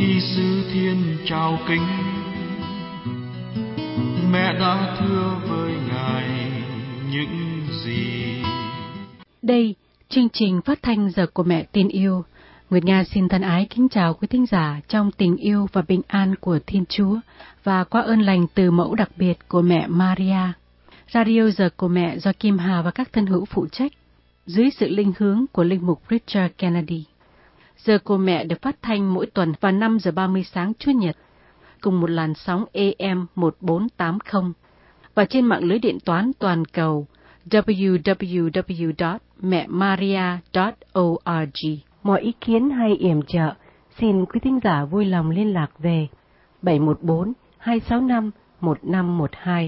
sư thiên chào kính, mẹ đã thưa với ngài những gì. Đây, chương trình phát thanh Giờ của Mẹ Tin Yêu. Nguyệt Nga xin thân ái kính chào quý thính giả trong tình yêu và bình an của Thiên Chúa và qua ơn lành từ mẫu đặc biệt của mẹ Maria. Radio Giờ của Mẹ do Kim Hà và các thân hữu phụ trách, dưới sự linh hướng của linh mục Richard Kennedy. Giờ của Mẹ được phát thanh mỗi tuần vào 5 giờ 30 sáng Chủ nhật, cùng một làn sóng AM 1480 và trên mạng lưới điện toán toàn cầu www.mẹmaria.org. Mọi ý kiến hay yểm trợ, xin quý thính giả vui lòng liên lạc về 714-265-1512,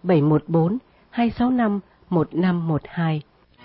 714-265-1512.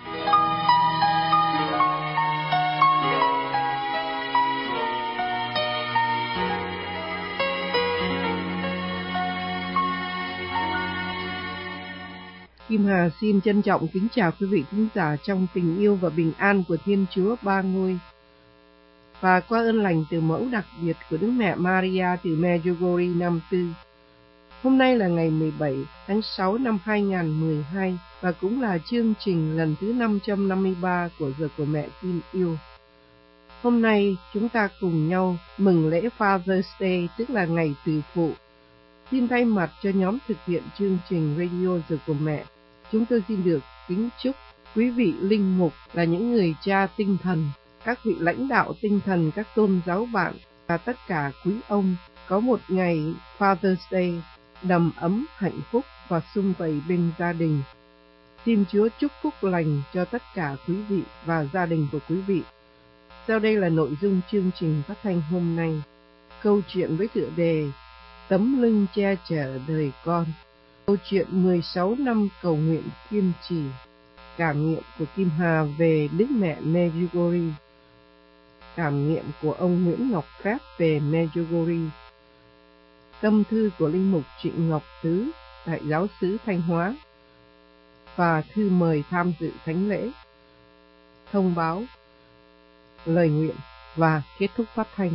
Kim Hà xin trân trọng kính chào quý vị khán giả trong tình yêu và bình an của Thiên Chúa Ba Ngôi. Và qua ơn lành từ mẫu đặc biệt của Đức Mẹ Maria từ Medjugorje Nam Tư. Hôm nay là ngày 17 tháng 6 năm 2012 và cũng là chương trình lần thứ 553 của Giờ của Mẹ Tin Yêu. Hôm nay chúng ta cùng nhau mừng lễ Father's Day, tức là ngày Từ Phụ. Xin thay mặt cho nhóm thực hiện chương trình Radio Giờ của Mẹ, chúng tôi xin được kính chúc quý vị linh mục là những người cha tinh thần, các vị lãnh đạo tinh thần, các tôn giáo bạn và tất cả quý ông có một ngày Father's Day đầm ấm, hạnh phúc và sum vầy bên gia đình. Xin Chúa chúc phúc lành cho tất cả quý vị và gia đình của quý vị. Sau đây là nội dung chương trình phát thanh hôm nay. Câu chuyện với tựa đề Tấm lưng che chở đời con. Câu chuyện 16 năm cầu nguyện kiên trì. Cảm nghiệm của Kim Hà về Đức Mẹ Medjugorje. Cảm nghiệm của ông Nguyễn Ngọc Pháp về Medjugorje. Tâm thư của linh mục Trịnh Ngọc Tứ tại giáo xứ Thanh Hóa. Và thư mời tham dự thánh lễ. Thông báo, lời nguyện và kết thúc phát thanh.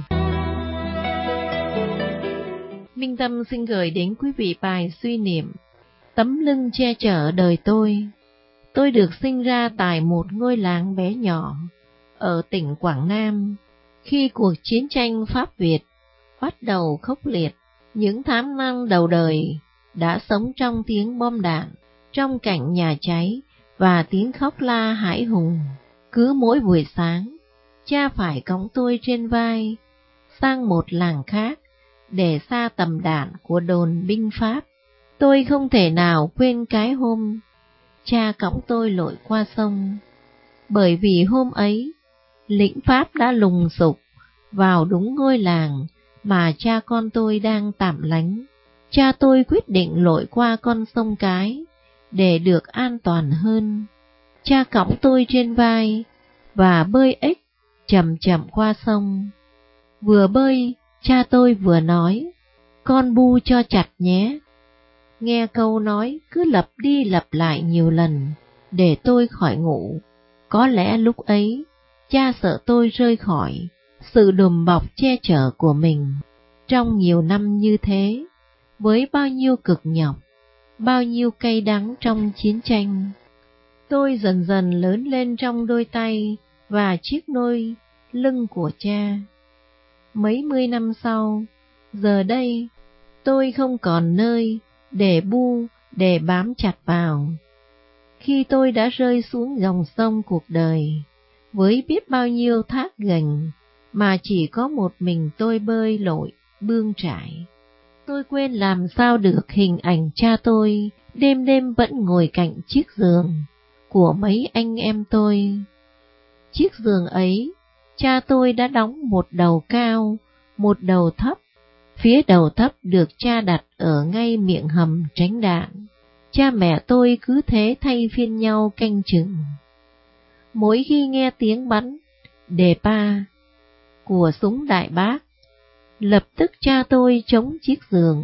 Minh Tâm xin gửi đến quý vị bài suy niệm Tấm lưng che chở đời tôi. Tôi được sinh ra tại một ngôi làng bé nhỏ ở tỉnh Quảng Nam. Khi cuộc chiến tranh Pháp Việt bắt đầu khốc liệt, những tháng năm đầu đời đã sống trong tiếng bom đạn, trong cảnh nhà cháy và tiếng khóc la hãi hùng. Cứ mỗi buổi sáng, cha phải cõng tôi trên vai sang một làng khác để xa tầm đạn của đồn binh Pháp. Tôi không thể nào quên cái hôm cha cõng tôi lội qua sông, bởi vì hôm ấy lính Pháp đã lùng sục vào đúng ngôi làng mà cha con tôi đang tạm lánh. Cha tôi quyết định lội qua con sông Cái để được an toàn hơn. Cha cõng tôi trên vai và bơi ếch chậm chậm qua sông. Vừa bơi, cha tôi vừa nói, con bu cho chặt nhé. Nghe câu nói cứ lặp đi lặp lại nhiều lần để tôi khỏi ngủ. Có lẽ lúc ấy, cha sợ tôi rơi khỏi sự đùm bọc che chở của mình. Trong nhiều năm như thế, với bao nhiêu cực nhọc, bao nhiêu cay đắng trong chiến tranh, tôi dần dần lớn lên trong đôi tay và chiếc nôi lưng của cha. Mấy mươi năm sau, giờ đây, tôi không còn nơi để bu, để bám chặt vào. Khi tôi đã rơi xuống dòng sông cuộc đời, với biết bao nhiêu thác gành mà chỉ có một mình tôi bơi lội, bươn trải, tôi quên làm sao được hình ảnh cha tôi đêm đêm vẫn ngồi cạnh chiếc giường của mấy anh em tôi. Chiếc giường ấy, cha tôi đã đóng một đầu cao, một đầu thấp. Phía đầu thấp được cha đặt ở ngay miệng hầm tránh đạn. Cha mẹ tôi cứ thế thay phiên nhau canh chừng. Mỗi khi nghe tiếng bắn đề pa của súng đại bác, lập tức cha tôi chống chiếc giường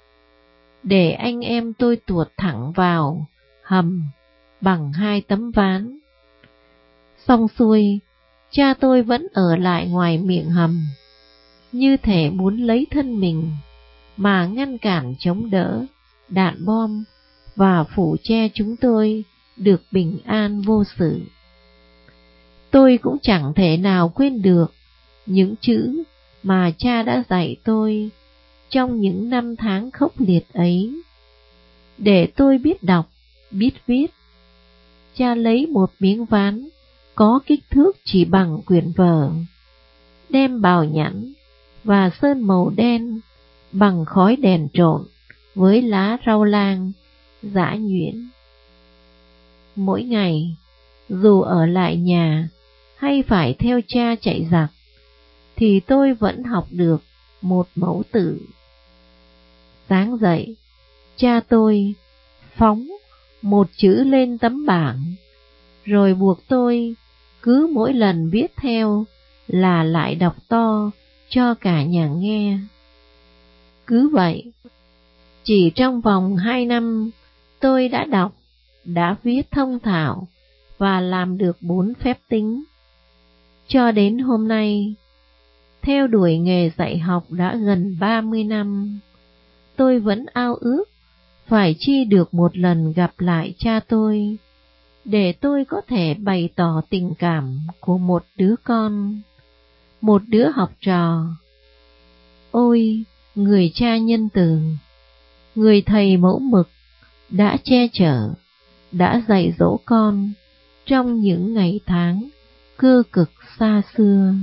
để anh em tôi tuột thẳng vào hầm bằng 2 tấm ván. Xong xuôi, cha tôi vẫn ở lại ngoài miệng hầm. như thể muốn lấy thân mình mà ngăn cản chống đỡ đạn bom và phủ che chúng tôi được bình an vô sự. Tôi cũng chẳng thể nào quên được những chữ mà cha đã dạy tôi trong những năm tháng khốc liệt ấy. Để tôi biết đọc, biết viết, cha lấy một miếng ván có kích thước chỉ bằng quyển vở, đem bào nhẵn và sơn màu đen bằng khói đèn trộn với lá rau lang, giã nhuyễn. Mỗi ngày, dù ở lại nhà hay phải theo cha chạy giặc, thì tôi vẫn học được một mẫu tự. Sáng dậy, cha tôi phóng một chữ lên tấm bảng, rồi buộc tôi cứ mỗi lần viết theo là lại đọc to cho cả nhà nghe. Cứ vậy, chỉ trong vòng 2 năm, tôi đã đọc, đã viết thông thạo và làm được 4 phép tính. Cho đến hôm nay, theo đuổi nghề dạy học đã gần 30 năm, tôi vẫn ao ước phải chi được một lần gặp lại cha tôi, để tôi có thể bày tỏ tình cảm của một đứa con, một đứa học trò. Ôi, người cha nhân từ, người thầy mẫu mực đã che chở, đã dạy dỗ con trong những ngày tháng cơ cực xa xưa.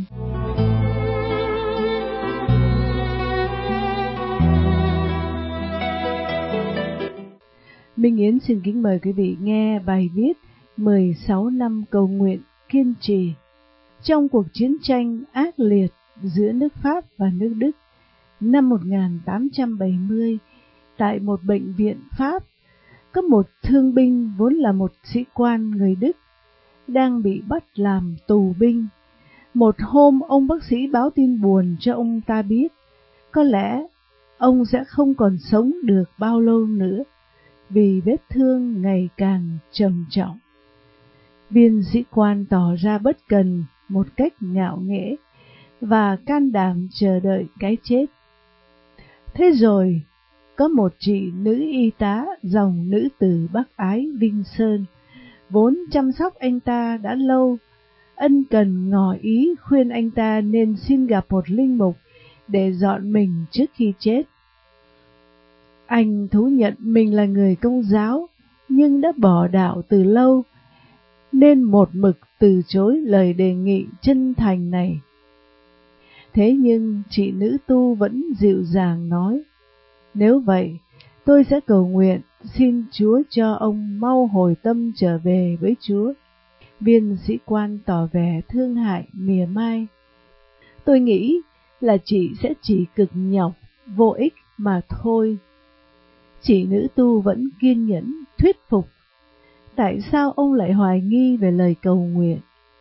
Minh Yến xin kính mời quý vị nghe bài viết 16 năm cầu nguyện kiên trì. Trong cuộc chiến tranh ác liệt giữa nước Pháp và nước Đức năm 1870, tại một bệnh viện Pháp, có một thương binh vốn là một sĩ quan người Đức đang bị bắt làm tù binh. Một hôm, ông bác sĩ báo tin buồn cho ông ta biết có lẽ ông sẽ không còn sống được bao lâu nữa, vì vết thương ngày càng trầm trọng. Viên sĩ quan tỏ ra bất cần một cách ngạo nghễ và can đảm chờ đợi cái chết. Thế rồi, có một chị nữ y tá dòng nữ tử Bắc Ái Vinh Sơn, vốn chăm sóc anh ta đã lâu, ân cần ngỏ ý khuyên anh ta nên xin gặp một linh mục để dọn mình trước khi chết. Anh thú nhận mình là người Công giáo, nhưng đã bỏ đạo từ lâu, nên một mực từ chối lời đề nghị chân thành này. Thế nhưng chị nữ tu vẫn dịu dàng nói, nếu vậy, tôi sẽ cầu nguyện xin Chúa cho ông mau hồi tâm trở về với Chúa. Viên sĩ quan tỏ vẻ thương hại mỉa mai. Tôi nghĩ là chị sẽ chỉ cực nhọc, vô ích mà thôi. Chị nữ tu vẫn kiên nhẫn, thuyết phục. Tại sao ông lại hoài nghi về lời cầu nguyện?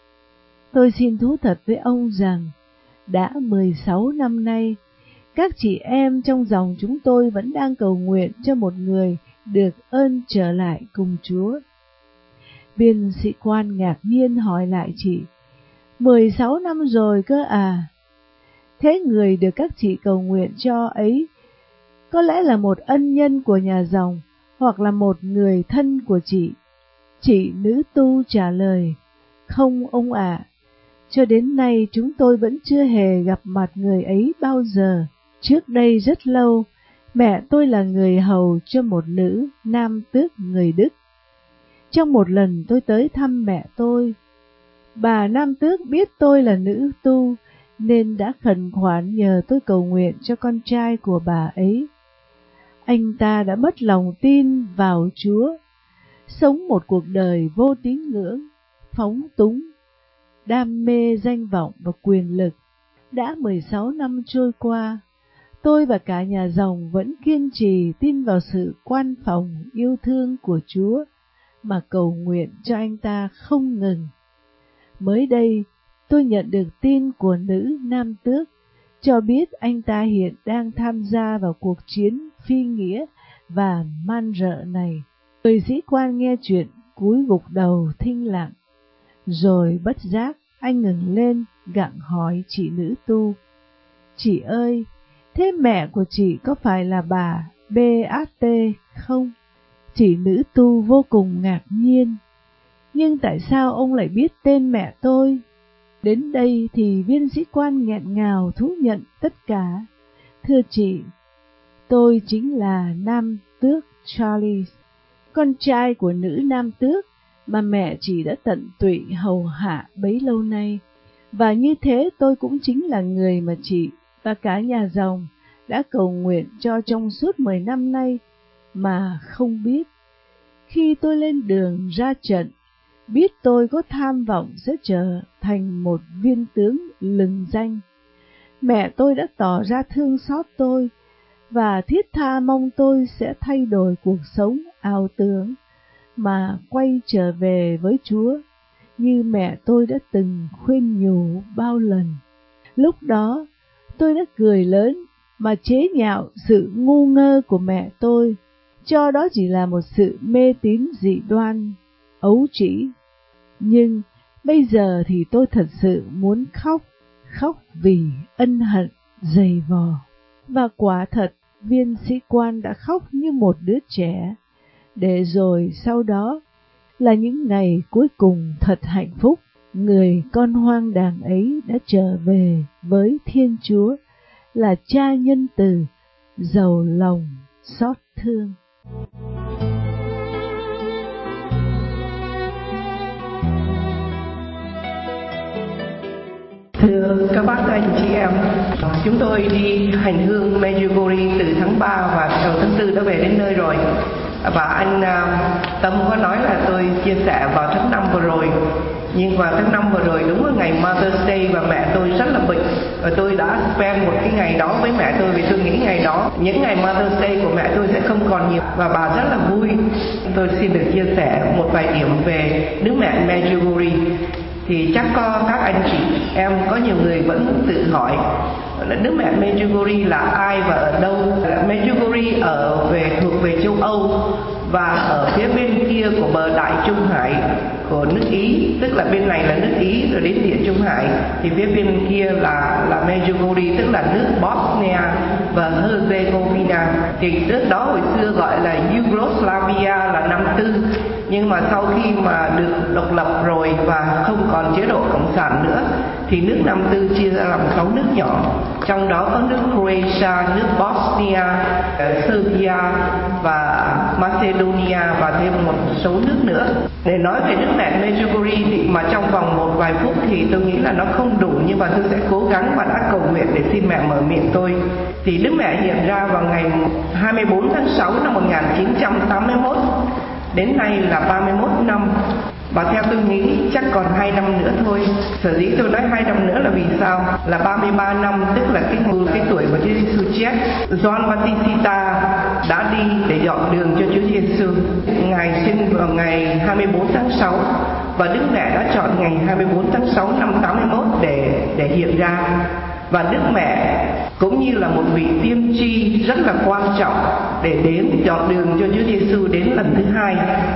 Tôi xin thú thật với ông rằng, đã 16 năm nay, các chị em trong dòng chúng tôi vẫn đang cầu nguyện cho một người được ơn trở lại cùng Chúa. Viên sĩ quan ngạc nhiên hỏi lại chị, 16 năm rồi cơ à? Thế người được các chị cầu nguyện cho ấy có lẽ là một ân nhân của nhà dòng, hoặc là một người thân của chị? Chị nữ tu trả lời, không ông ạ, cho đến nay chúng tôi vẫn chưa hề gặp mặt người ấy bao giờ. Trước đây rất lâu, mẹ tôi là người hầu cho một nữ nam tước người Đức. Trong một lần tôi tới thăm mẹ tôi, bà nam tước biết tôi là nữ tu, nên đã khẩn khoản nhờ tôi cầu nguyện cho con trai của bà ấy. Anh ta đã mất lòng tin vào Chúa, sống một cuộc đời vô tín ngưỡng, phóng túng, đam mê danh vọng và quyền lực. Đã 16 năm trôi qua, tôi và cả nhà dòng vẫn kiên trì tin vào sự quan phòng yêu thương của Chúa mà cầu nguyện cho anh ta không ngừng. Mới đây, tôi nhận được tin của nữ nam tước cho biết anh ta hiện đang tham gia vào cuộc chiến phi nghĩa và man rợ này. Người sĩ quan nghe chuyện cúi gục đầu thinh lặng, rồi bất giác anh ngừng lên gặng hỏi chị nữ tu, Chị ơi, thế mẹ của chị có phải là bà Beate không? Chị nữ tu vô cùng ngạc nhiên. Nhưng tại sao ông lại biết tên mẹ tôi? Đến đây thì viên sĩ quan nghẹn ngào thú nhận tất cả. Thưa chị, tôi chính là Nam Tước Charles, con trai của nữ Nam Tước mà mẹ chị đã tận tụy hầu hạ bấy lâu nay. Và như thế tôi cũng chính là người mà chị và cả nhà dòng đã cầu nguyện cho trong suốt 10 năm nay mà không biết. Khi tôi lên đường ra trận, biết tôi có tham vọng sẽ trở thành một viên tướng lừng danh. Mẹ tôi đã tỏ ra thương xót tôi và thiết tha mong tôi sẽ thay đổi cuộc sống ảo tưởng mà quay trở về với Chúa, như mẹ tôi đã từng khuyên nhủ bao lần. Lúc đó, tôi đã cười lớn mà chế nhạo sự ngu ngơ của mẹ tôi, cho đó chỉ là một sự mê tín dị đoan, ấu trĩ. Nhưng bây giờ thì tôi thật sự muốn khóc vì ân hận dày vò. Và quả thật, viên sĩ quan đã khóc như một đứa trẻ, để rồi sau đó là những ngày cuối cùng thật hạnh phúc. Người con hoang đàng ấy đã trở về với Thiên Chúa, là Cha nhân từ, giàu lòng xót thương. Thưa các bác, các anh chị em, chúng tôi đi hành hương Medjugorje từ tháng 3 và đầu tháng 4 đã về đến nơi rồi. Và anh Tâm có nói là tôi chia sẻ vào tháng 5 vừa rồi. Nhưng vào tháng 5 vừa rồi đúng là ngày Mother's Day và mẹ tôi rất là bệnh. Và tôi đã spend một cái ngày đó với mẹ tôi vì tôi nghĩ ngày đó, những ngày Mother's Day của mẹ tôi sẽ không còn nhiều. Và bà rất là vui. Tôi xin được chia sẻ một vài điểm về Đức Mẹ Medjugorje. Thì chắc có các anh chị em có nhiều người vẫn tự hỏi là Đức Mẹ Medjugorje là ai và ở đâu. Medjugorje thuộc về châu Âu và ở phía bên kia của bờ Đại Trung Hải của nước Ý, tức là bên này là nước Ý rồi đến Địa Trung Hải, thì phía bên kia là Medjugorje, tức là nước Bosnia và Herzegovina. Thì nước đó hồi xưa gọi là Yugoslavia là năm tư, nhưng mà sau khi mà được độc lập rồi và không còn chế độ cộng sản nữa thì nước năm tư chia ra làm 6 nước nhỏ, trong đó có nước Croatia, nước Bosnia, Serbia và Macedonia và thêm một số nước nữa. Để nói về Đức Mẹ Medjugorje thì mà trong vòng một vài phút thì tôi nghĩ là nó không đủ, nhưng mà tôi sẽ cố gắng và đã cầu nguyện để xin mẹ mở miệng tôi. Thì Đức Mẹ hiện ra vào ngày 24 tháng 6 năm 1981, đến nay là 31 năm. Và theo tôi nghĩ chắc còn 2 năm nữa thôi. Sở dĩ tôi nói 2 năm nữa là vì sao? Là 33 năm, tức là cái tuổi mà Chúa Giêsu chết. Gioan Battista đã đi để dọn đường cho Chúa Giêsu. Ngài sinh vào ngày 24 tháng 6 và Đức Mẹ đã chọn ngày 24 tháng 6 năm 81 để hiện ra. Và Đức Mẹ cũng như là một vị tiên tri rất là quan trọng để đến dọn đường cho Chúa Giêsu đến lần thứ hai.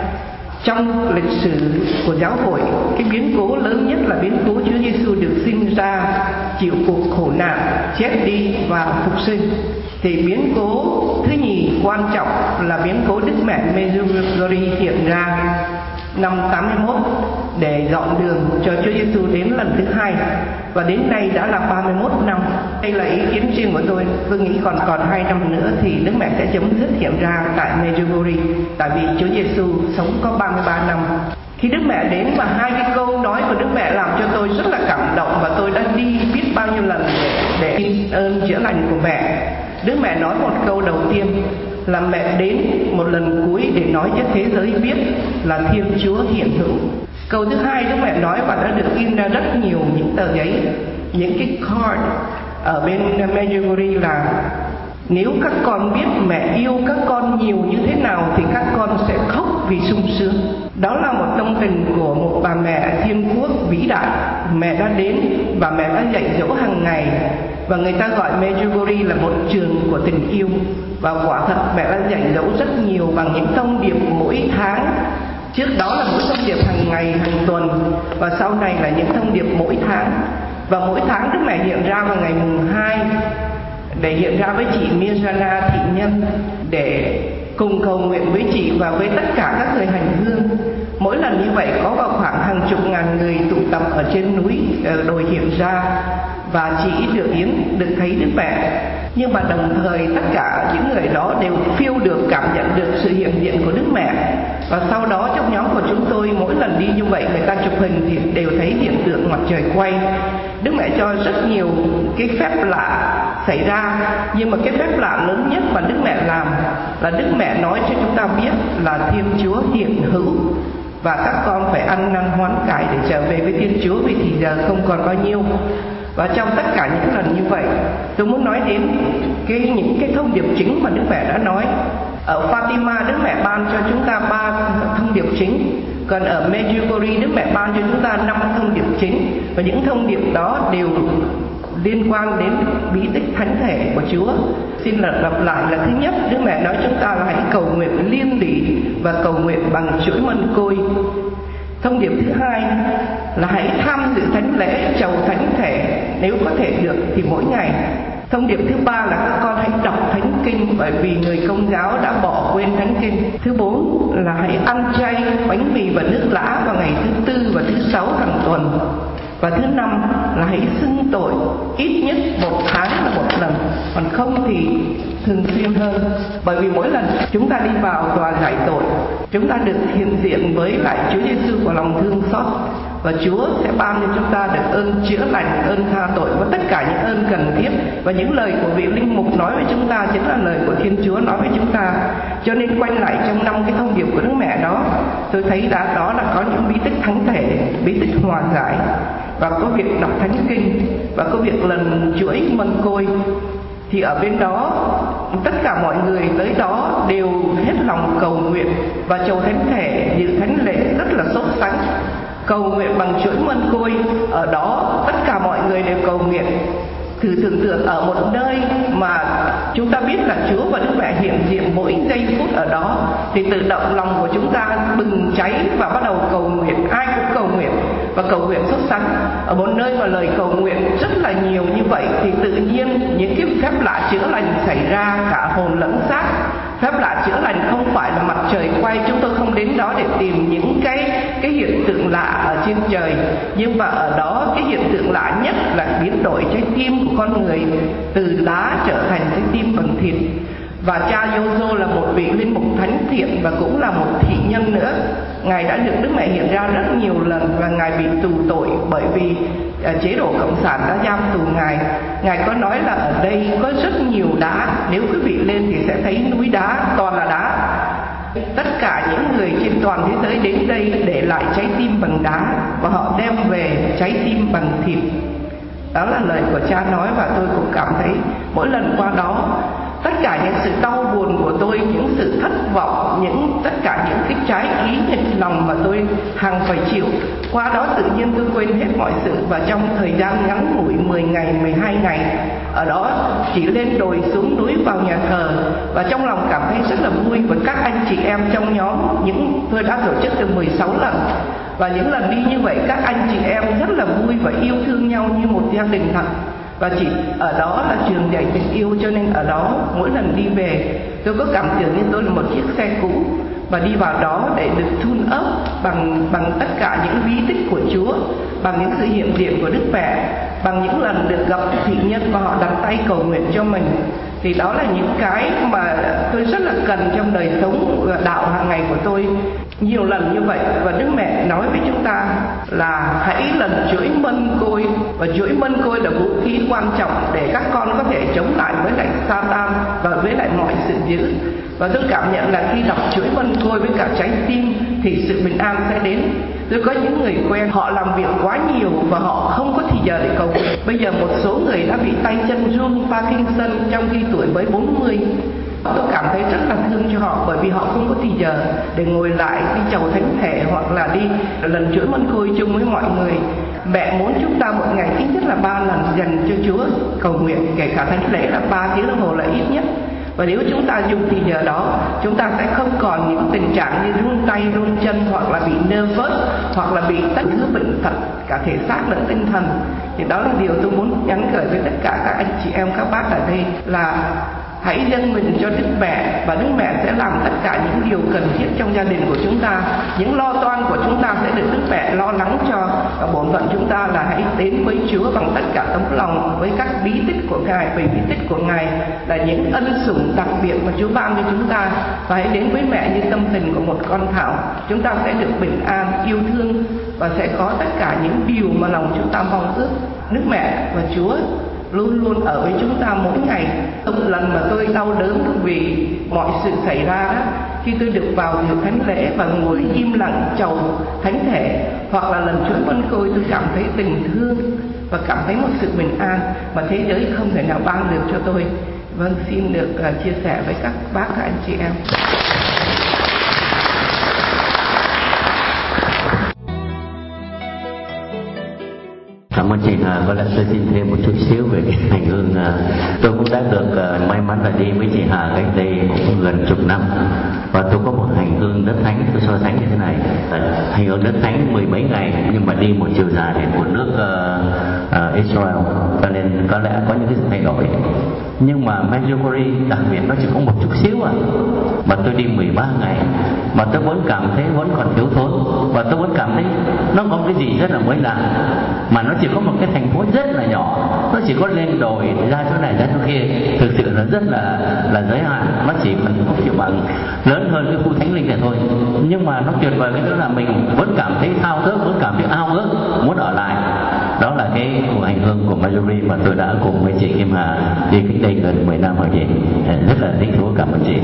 Trong lịch sử của giáo hội, cái biến cố lớn nhất là biến cố Chúa Giêsu được sinh ra, chịu cuộc khổ nạn, chết đi và phục sinh. Thì biến cố thứ nhì quan trọng là biến cố Đức Mẹ Medjugorje hiện ra năm 81 để dọn đường cho Chúa Giêsu đến lần thứ hai, và đến nay đã là 31 năm. Đây là ý kiến riêng của tôi nghĩ còn 2 năm nữa thì Đức Mẹ sẽ chấm dứt hiện ra tại Medjugorje, tại vì Chúa Giêsu sống có 33 năm. Khi Đức Mẹ đến và 2 cái câu nói của Đức Mẹ làm cho tôi rất là cảm động, và tôi đã đi biết bao nhiêu lần để xin ơn chữa lành của mẹ. Đức Mẹ nói một câu đầu tiên là mẹ đến một lần cuối để nói cho thế giới biết là Thiên Chúa hiện hữu. Câu thứ hai Đức Mẹ nói và đã được in ra rất nhiều những tờ giấy, những cái card ở bên Medjugorje là nếu các con biết mẹ yêu các con nhiều như thế nào thì các con sẽ khóc vì sung sướng. Đó là một tâm tình của một bà mẹ Thiên Quốc vĩ đại. Mẹ đã đến và mẹ đã dạy dỗ hàng ngày, và người ta gọi Medjugorje là một trường của tình yêu. Và quả thật mẹ đã dạy dỗ rất nhiều bằng những thông điệp mỗi tháng. Trước đó là mỗi thông điệp hàng ngày, hàng tuần, và sau này là những thông điệp mỗi tháng. Và mỗi tháng Đức Mẹ hiện ra vào ngày mùng 2 để hiện ra với chị Mirjana thị nhân, để cùng cầu nguyện với chị và với tất cả các người hành hương. Mỗi lần như vậy có vào khoảng hàng chục ngàn người tụ tập ở trên núi đồi hiện ra, và chị được thấy Đức Mẹ. Nhưng mà đồng thời tất cả những người đó đều feel được, cảm nhận được sự hiện diện của Đức Mẹ. Và sau đó trong nhóm của chúng tôi, mỗi lần đi như vậy người ta chụp hình thì đều thấy hiện tượng mặt trời quay. Đức Mẹ cho rất nhiều cái phép lạ xảy ra, nhưng mà cái phép lạ lớn nhất mà Đức Mẹ làm là Đức Mẹ nói cho chúng ta biết là Thiên Chúa hiện hữu, và các con phải ăn năn hoán cải để trở về với Thiên Chúa, vì thì giờ không còn bao nhiêu. Và trong tất cả những lần như vậy, tôi muốn nói đến những cái thông điệp chính mà Đức Mẹ đã nói. Ở Fatima, Đức Mẹ ban cho chúng ta 3 thông điệp chính, còn ở Medjugorje, Đức Mẹ ban cho chúng ta 5 thông điệp chính, và những thông điệp đó đều liên quan đến bí tích thánh thể của Chúa. Xin lặp lại là: thứ nhất, Đức Mẹ nói chúng ta là hãy cầu nguyện liên lỉ và cầu nguyện bằng chuỗi mân côi. Thông điệp thứ hai là hãy tham dự thánh lễ chầu thánh thể, nếu có thể được thì mỗi ngày. Thông điệp thứ ba là các con hãy đọc thánh kinh, bởi vì người Công giáo đã bỏ quên thánh kinh. Thứ bốn là hãy ăn chay, bánh mì và nước lã vào ngày thứ tư và thứ sáu hàng tuần. Và thứ năm là hãy xưng tội ít nhất 1 tháng là 1 lần, còn không thì thường xuyên hơn. Bởi vì mỗi lần chúng ta đi vào tòa giải tội, chúng ta được hiện diện với lại Chúa Giêsu của lòng thương xót, và Chúa sẽ ban cho chúng ta được ơn chữa lành, ơn tha tội và tất cả những ơn cần thiết. Và những lời của vị linh mục nói với chúng ta chính là lời của Thiên Chúa nói với chúng ta. Cho nên quanh lại trong 5 cái thông điệp của Đức Mẹ đó, tôi thấy đó là có những bí tích thánh thể, bí tích hòa giải, và có việc đọc thánh kinh, và có việc lần chuỗi mân côi. Thì ở bên đó tất cả mọi người tới đó đều hết lòng cầu nguyện và chầu thánh thể, dự thánh lễ rất là sốt sắng, cầu nguyện bằng chuỗi mân côi. Ở đó tất cả mọi người đều cầu nguyện. Thử tưởng tượng ở một nơi mà chúng ta biết là Chúa và Đức Mẹ hiện diện mỗi giây phút ở đó, thì tự động lòng của chúng ta bừng cháy và bắt đầu cầu nguyện. Ai cũng cầu nguyện và cầu nguyện sốt sắng. Ở một nơi mà lời cầu nguyện rất là nhiều như vậy thì tự nhiên những cái phép lạ chữa lành xảy ra cả hồn lẫn xác. Phép lạ chữa lành không phải là mặt trời quay, chúng tôi không đến đó để tìm những cái hiện tượng lạ ở trên trời, nhưng mà ở đó cái hiện tượng lạ nhất là biến đổi trái tim của con người từ đá trở thành trái tim bằng thịt. Và cha Yozo là một vị linh mục thánh thiện và cũng là một thị nhân nữa. Ngài đã được Đức Mẹ hiện ra rất nhiều lần, và Ngài bị tù tội bởi vì chế độ cộng sản đã giam tù Ngài. Ngài có nói là ở đây có rất nhiều đá, nếu quý vị lên thì sẽ thấy núi đá, toàn là đá. Tất cả những người trên toàn thế giới đến đây để lại trái tim bằng đá, và họ đem về trái tim bằng thịt. Đó là lời của cha nói, và tôi cũng cảm thấy mỗi lần qua đó, tất cả những sự đau buồn của tôi, những sự thất vọng, tất cả những cái trái ý nghịch lòng mà tôi hằng phải chịu, qua đó tự nhiên tôi quên hết mọi sự. Và trong thời gian ngắn ngủi 10 ngày, 12 ngày ở đó, chỉ lên đồi xuống núi vào nhà thờ, và trong lòng cảm thấy rất là vui. Và các anh chị em trong nhóm, tôi đã tổ chức được 16 lần, và những lần đi như vậy các anh chị em rất là vui và yêu thương nhau như một gia đình thật. Và chỉ ở đó là trường dạy tình yêu, cho nên ở đó mỗi lần đi về tôi có cảm tưởng như tôi là một chiếc xe cũ, và đi vào đó để được tune up bằng tất cả những bí tích của Chúa, bằng những sự hiện diện của Đức Mẹ, bằng những lần được gặp thị nhân và họ đặt tay cầu nguyện cho mình. Thì đó là những cái mà tôi rất là cần trong đời sống đạo hàng ngày của tôi. Nhiều lần như vậy, và Đức Mẹ nói với chúng ta là hãy lần chuỗi mân côi, và chuỗi mân côi là vũ khí quan trọng để các con có thể chống lại với lại Satan và với lại mọi sự dữ. Và tôi cảm nhận là khi đọc chuỗi mân côi với cả trái tim thì sự bình an sẽ đến. Tôi có những người quen, họ làm việc quá nhiều và họ không có thì giờ để cầu nguyện. Bây giờ một số người đã bị tay chân run, Parkinson trong khi tuổi mới 40. Tôi cảm thấy rất là thương cho họ, bởi vì họ không có thì giờ để ngồi lại đi chầu thánh thể hoặc là đi lần chuỗi mân côi chung với mọi người. Mẹ muốn chúng ta một ngày ít nhất là 3 lần dành cho Chúa cầu nguyện, kể cả thánh lễ là 3 tiếng đồng hồ là ít nhất. Và nếu chúng ta dùng thì giờ đó chúng ta sẽ không còn những tình trạng như run tay run chân, hoặc là bị nervous, hoặc là bị tất thứ bệnh tật cả thể xác lẫn tinh thần. Thì đó là điều tôi muốn nhắn gửi với tất cả các anh chị em, các bác ở đây, là hãy dâng mình cho Đức Mẹ, và Đức Mẹ sẽ làm tất cả những điều cần thiết trong gia đình của chúng ta. Những lo toan của chúng ta sẽ được Đức Mẹ lo lắng cho. Và bổn phận chúng ta là hãy đến với Chúa bằng tất cả tấm lòng, với các bí tích của Ngài, vì bí tích của Ngài là những ân sủng đặc biệt mà Chúa ban cho chúng ta. Và hãy đến với mẹ như tâm tình của một con thảo. Chúng ta sẽ được bình an, yêu thương, và sẽ có tất cả những điều mà lòng chúng ta mong ước. Đức Mẹ và Chúa luôn luôn ở với chúng ta mỗi ngày. Một lần mà tôi đau đớn vì mọi sự xảy ra đó, khi tôi được vào dự thánh lễ và ngồi im lặng chầu thánh thể, hoặc là lần chuỗi mân côi, tôi cảm thấy tình thương và cảm thấy một sự bình an mà thế giới không thể nào ban được cho tôi. Vâng, xin được chia sẻ với các bác, các anh chị em. Cảm ơn chị. Có lẽ tôi xin thêm một chút xíu về cái hành hương. Tôi cũng đã được may mắn là đi với chị Hà cách đây cũng gần chục năm, và tôi có một hành hương đất thánh. Tôi so sánh như thế này: hành hương đất thánh 10 mấy ngày, nhưng mà đi một chiều dài của nước Israel, cho nên có lẽ có những cái sự thay đổi. Nhưng mà Medjugorje đặc biệt nó chỉ có một chút xíu mà tôi đi 13 ngày mà tôi vẫn cảm thấy vẫn còn thiếu thốn, và tôi vẫn cảm thấy nó có cái gì rất là mới lạ. Mà nó chỉ có một cái thành phố rất là nhỏ, nó chỉ có lên đồi ra chỗ này ra chỗ kia, thực sự là rất là giới hạn. Nó chỉ không chịu bằng lớn hơn cái khu thánh linh này thôi, nhưng mà nó tuyệt vời cái nữa là mình vẫn cảm thấy thao thức, vẫn cảm thấy ao ước muốn ở lại. Đó là cái cuộc hành hương của Medjugorje mà tôi đã cùng với chị Kim Hà đi cách đây gần 10 năm rồi chị. Rất là thích thú, cảm ơn chị.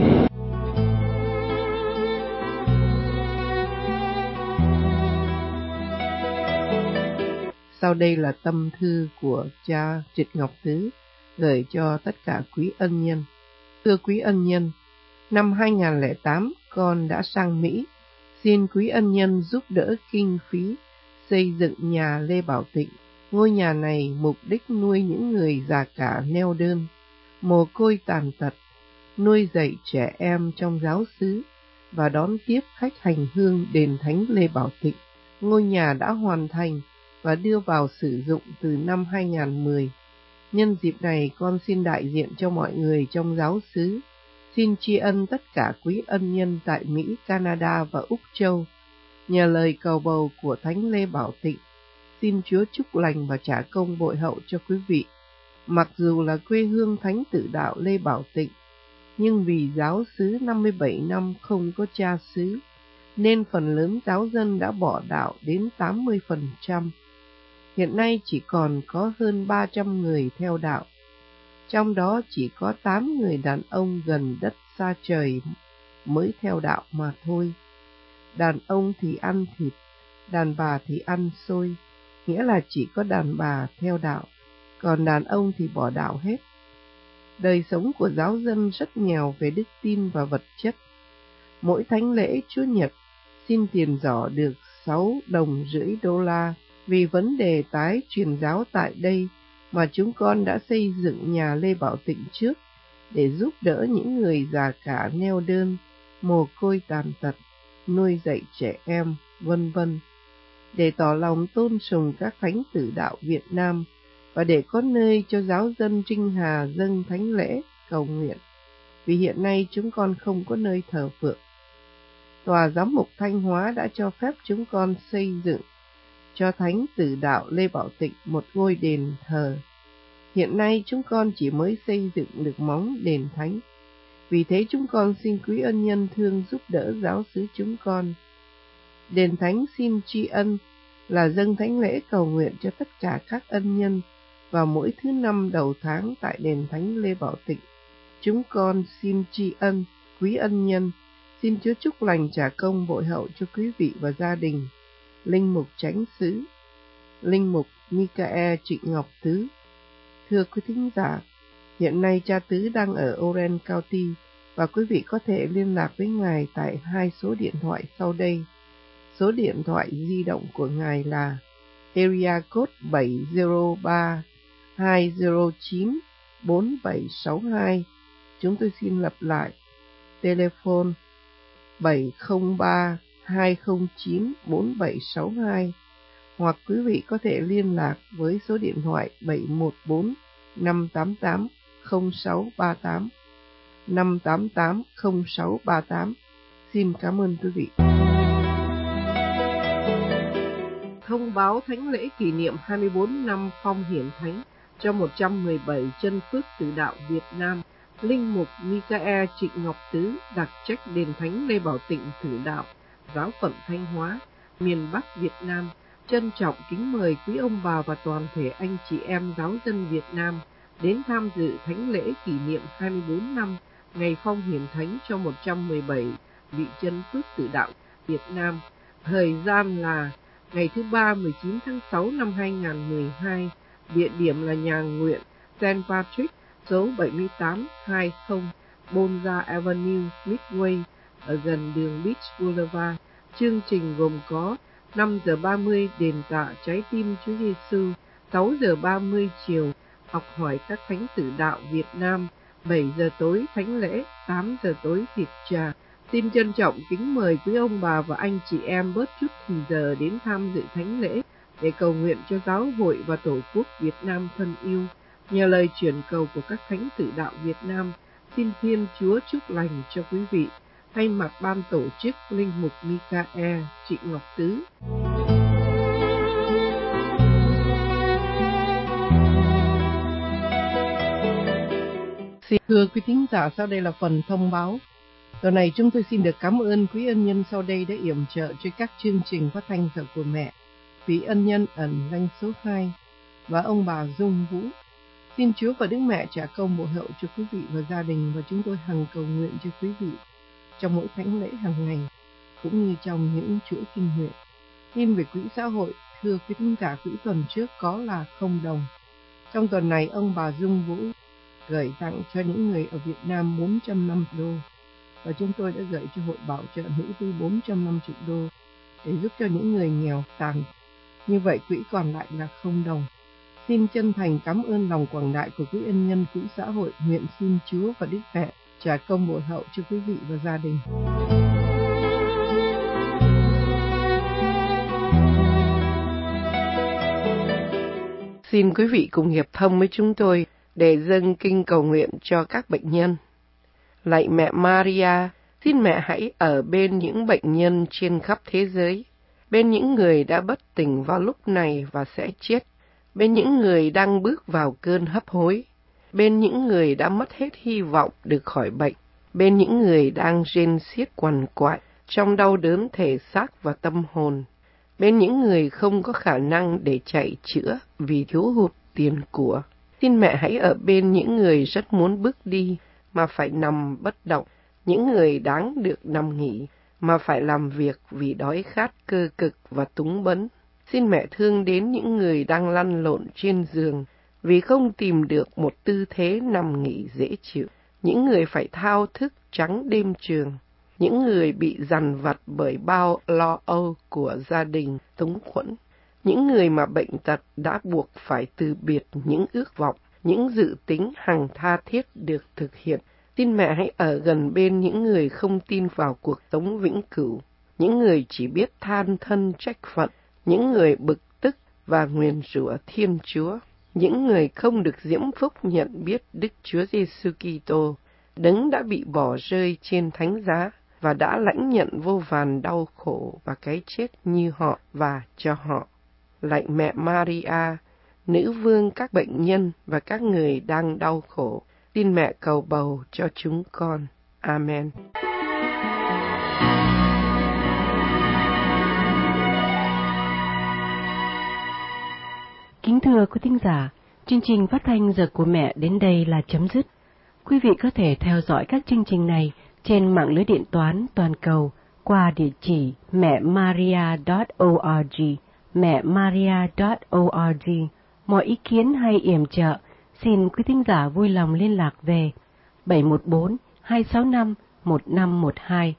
Sau đây là tâm thư của cha Trịnh Ngọc Tứ gửi cho tất cả quý ân nhân. Thưa quý ân nhân, năm 2008 con đã sang Mỹ. Xin quý ân nhân giúp đỡ kinh phí xây dựng nhà Lê Bảo Tịnh. Ngôi nhà này mục đích nuôi những người già cả neo đơn, mồ côi tàn tật, nuôi dạy trẻ em trong giáo xứ và đón tiếp khách hành hương đền thánh Lê Bảo Tịnh. Ngôi nhà đã hoàn thành và đưa vào sử dụng từ năm 2010. Nhân dịp này, con xin đại diện cho mọi người trong giáo xứ, xin tri ân tất cả quý ân nhân tại Mỹ, Canada và Úc Châu. Nhờ lời cầu bầu của Thánh Lê Bảo Tịnh, xin Chúa chúc lành và trả công bội hậu cho quý vị. Mặc dù là quê hương Thánh Tử Đạo Lê Bảo Tịnh, nhưng vì giáo xứ 57 năm không có cha xứ, nên phần lớn giáo dân đã bỏ đạo đến 80%. Hiện nay chỉ còn có hơn 300 người theo đạo, trong đó chỉ có 8 người đàn ông gần đất xa trời mới theo đạo mà thôi. Đàn ông thì ăn thịt, đàn bà thì ăn xôi, nghĩa là chỉ có đàn bà theo đạo, còn đàn ông thì bỏ đạo hết. Đời sống của giáo dân rất nghèo về đức tin và vật chất. Mỗi thánh lễ Chúa Nhật xin tiền giỏ được $6.50. Vì vấn đề tái truyền giáo tại đây mà chúng con đã xây dựng nhà Lê Bảo Tịnh trước để giúp đỡ những người già cả neo đơn, mồ côi tàn tật, nuôi dạy trẻ em, vân vân, để tỏ lòng tôn sùng các thánh tử đạo Việt Nam và để có nơi cho giáo dân Trinh Hà dâng thánh lễ cầu nguyện, vì hiện nay chúng con không có nơi thờ phượng. Tòa giám mục Thanh Hóa đã cho phép chúng con xây dựng cho Thánh Tử Đạo Lê Bảo Tịnh một ngôi đền thờ. Hiện nay chúng con chỉ mới xây dựng được móng đền thánh. Vì thế chúng con xin quý ân nhân thương giúp đỡ giáo xứ chúng con. Đền thánh xin tri ân là dâng thánh lễ cầu nguyện cho tất cả các ân nhân vào mỗi thứ năm đầu tháng tại đền thánh Lê Bảo Tịnh. Chúng con xin tri ân quý ân nhân, xin Chúa chúc lành trả công bội hậu cho quý vị và gia đình. Linh mục chánh xứ, Linh mục Michael Trịnh Ngọc Tứ. Thưa quý thính giả, hiện nay cha Tứ đang ở Orange County và quý vị có thể liên lạc với Ngài tại 2 số điện thoại sau đây. Số điện thoại di động của Ngài là area code 703-209-4762 Chúng tôi xin lặp lại. Telephone 703-209-4762, hoặc quý vị có thể liên lạc với số điện thoại 714-588-0638, 588-0638. Xin cảm ơn quý vị. Thông báo thánh lễ kỷ niệm 24 năm phong hiển thánh cho 117 chân phước tử đạo Việt Nam. Linh mục Michael Trịnh Ngọc Tứ, đặc trách đền thánh Lê Bảo Tịnh tử đạo, giáo phận Thanh Hóa, miền Bắc Việt Nam, trân trọng kính mời quý ông bà và toàn thể anh chị em giáo dân Việt Nam đến tham dự thánh lễ kỷ niệm 24 năm ngày phong hiển thánh cho 117 vị chân phước tử đạo Việt Nam. Thời gian là ngày thứ Ba 19 tháng 6 năm 2012, địa điểm là nhà nguyện St. Patrick, số 7820 Bonza Avenue, Midway, ở gần đường Beach Boulevard. Chương trình gồm có 5 giờ 30 đền tạ trái tim Chúa Giêsu, 6 giờ 30 chiều học hỏi các thánh tử đạo Việt Nam, 7 giờ tối thánh lễ, 8 giờ tối tiệc trà. Xin trân trọng kính mời quý ông bà và anh chị em bớt chút thì giờ đến tham dự thánh lễ để cầu nguyện cho giáo hội và Tổ quốc Việt Nam thân yêu. Nhờ lời chuyển cầu của các thánh tử đạo Việt Nam, xin Thiên Chúa chúc lành cho quý vị. Thay mặt ban tổ chức, Linh mục Michael Trịnh Ngọc Tứ. Thưa quý thính giả, sau đây là phần thông báo. Tuần này chúng tôi xin được cảm ơn quý ân nhân sau đây đã yểm trợ cho các chương trình phát thanh Giờ của Mẹ. Quý ân nhân ẩn danh số 2 và ông bà Dung Vũ. Xin Chúa và Đức Mẹ trả công bổ hậu cho quý vị và gia đình, và chúng tôi hằng cầu nguyện cho quý vị trong mỗi thánh lễ hàng ngày cũng như trong những chuỗi kinh nguyện. Tin về quỹ xã hội, thưa quý thính giả, quỹ tuần trước có là 0 đồng. Trong tuần này, ông bà Dung Vũ gửi tặng cho những người ở Việt Nam 450 đô, và chúng tôi đã gửi cho Hội Bảo trợ Nữ tư 450 đô để giúp cho những người nghèo tàn. Như vậy, quỹ còn lại là 0 đồng. Xin chân thành cảm ơn lòng quảng đại của quý ân nhân quỹ xã hội. Nguyện xin Chúa và Đức Mẹ trả công bổ hậu cho quý vị và gia đình. Xin quý vị cùng hiệp thông với chúng tôi để dâng kinh cầu nguyện cho các bệnh nhân. Lạy mẹ Maria, xin mẹ hãy ở bên những bệnh nhân trên khắp thế giới, bên những người đã bất tỉnh vào lúc này và sẽ chết, bên những người đang bước vào cơn hấp hối, bên những người đã mất hết hy vọng được khỏi bệnh, bên những người đang rên xiết quằn quại trong đau đớn thể xác và tâm hồn, bên những người không có khả năng để chạy chữa vì thiếu hụt tiền của. Xin mẹ hãy ở bên những người rất muốn bước đi mà phải nằm bất động, những người đáng được nằm nghỉ mà phải làm việc vì đói khát cơ cực và túng bấn. Xin mẹ thương đến những người đang lăn lộn trên giường vì không tìm được một tư thế nằm nghỉ dễ chịu, những người phải thao thức trắng đêm trường, những người bị dằn vặt bởi bao lo âu của gia đình túng quẫn, những người mà bệnh tật đã buộc phải từ biệt những ước vọng, những dự tính hằng tha thiết được thực hiện. Xin mẹ hãy ở gần bên những người không tin vào cuộc sống vĩnh cửu, những người chỉ biết than thân trách phận, những người bực tức và nguyền rủa Thiên Chúa, những người không được diễm phúc nhận biết Đức Chúa Giêsu Kitô, đấng đã bị bỏ rơi trên thánh giá và đã lãnh nhận vô vàn đau khổ và cái chết như họ và cho họ. Lạy mẹ Maria, nữ vương các bệnh nhân và các người đang đau khổ, xin mẹ cầu bầu cho chúng con. Amen. Kính thưa quý thính giả, chương trình phát thanh Giờ của Mẹ đến đây là chấm dứt. Quý vị có thể theo dõi các chương trình này trên mạng lưới điện toán toàn cầu qua địa chỉ mẹmaria.org, mẹmaria.org. Mọi ý kiến hay yểm trợ, xin quý thính giả vui lòng liên lạc về 714-265-1512,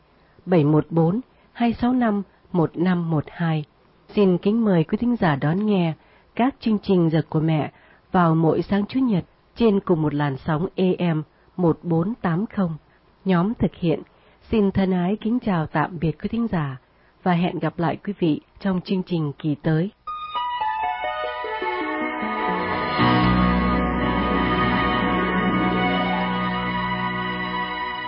714-265-1512. Xin kính mời quý thính giả đón nghe các chương trình Giờ của Mẹ vào mỗi sáng Chủ nhật trên cùng một làn sóng AM 1480. Nhóm thực hiện xin thân ái kính chào tạm biệt quý thính giả và hẹn gặp lại quý vị trong chương trình kỳ tới.